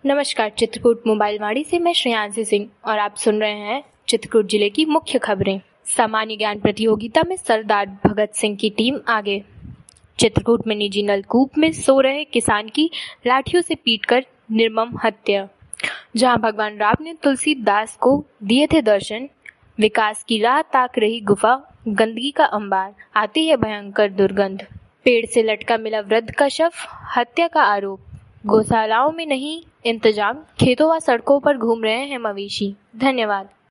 नमस्कार। चित्रकूट मोबाइल वाणी से मैं श्रेयांशी सिंह और आप सुन रहे हैं चित्रकूट जिले की मुख्य खबरें। सामान्य ज्ञान प्रतियोगिता में सरदार भगत सिंह की टीम आगे। चित्रकूट में निजी नलकूप में सो रहे किसान की लाठियों से पीटकर निर्मम हत्या। जहां भगवान राम ने तुलसीदास को दिए थे दर्शन, विकास की राह ताक रही गुफा, गंदगी का अंबार, आती है भयंकर दुर्गंध। पेड़ से लटका मिला वृद्ध का शव, हत्या का आरोप। गौशालाओं में नहीं इंतजाम, खेतों व सड़कों पर घूम रहे हैं मवेशी। धन्यवाद।